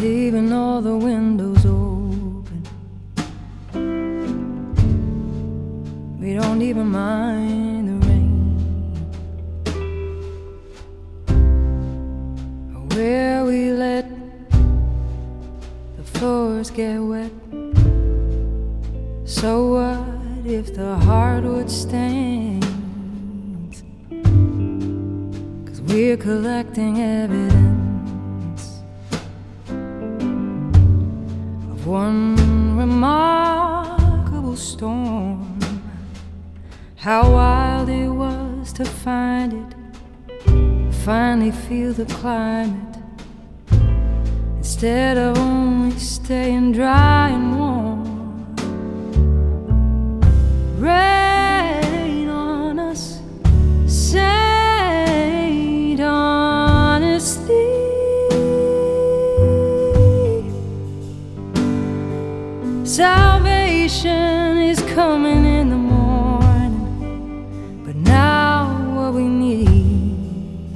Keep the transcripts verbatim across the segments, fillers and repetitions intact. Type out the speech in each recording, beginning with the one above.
leaving all the windows open. We don't even mind the rain, where we let the floors get wet. So what if the hardwood stains? 'Cause we're collecting evidence of one remarkable storm. How wild it was to find it, finally feel the climate, instead of only staying dry and warm. Rain on us, saint honesty. Salvation is coming in the morning, but now what we need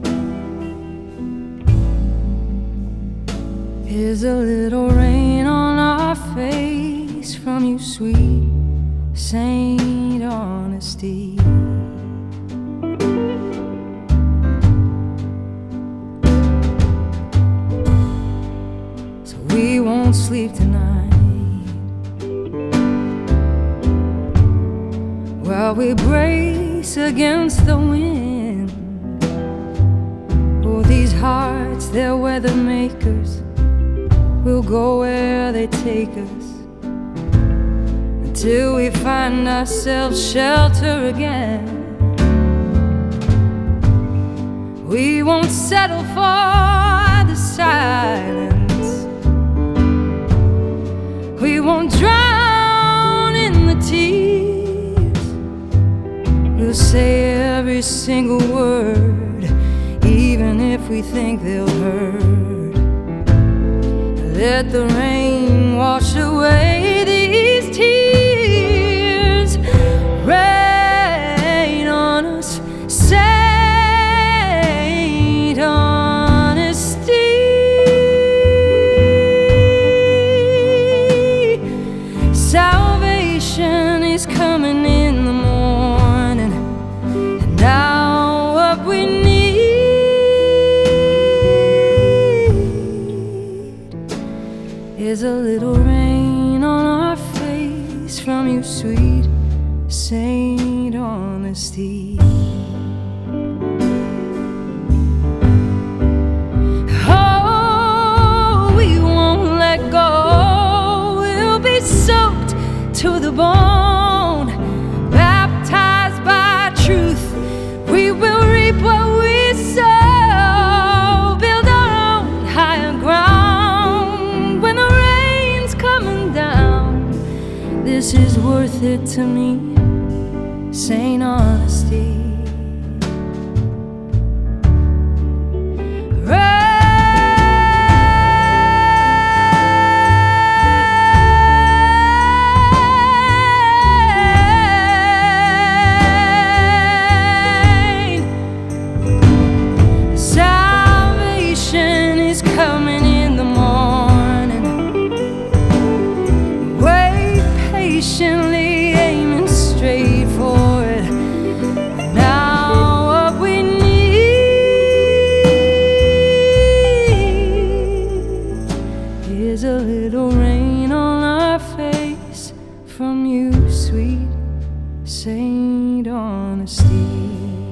is a little rain on our face from you, sweet Saint Honesty. So we won't sleep tonight while we brace against the wind. Oh, these hearts, they're weather makers. We'll go where they take us till we find ourselves shelter again. We won't settle for the silence. We won't drown in the tears. We'll say every single word, even if we think they'll hurt. Let the rain wash away these tears. Rain on us, Saint Honesty. Salvation is coming in the morning, and now what we need is a little rain on our face from you, sweet Saint Honesty. Oh, we won't let go. We'll be soaked to the bone, baptized by truth. We will reap what we sow, build our own higher ground. When the rain's coming down, this is worth it to me, Saint Honesty. Rain. Salvation is coming in the morning. Wait patiently, aiming straight for it. Now what we need is a little rain on our face from you, sweet Saint Honesty.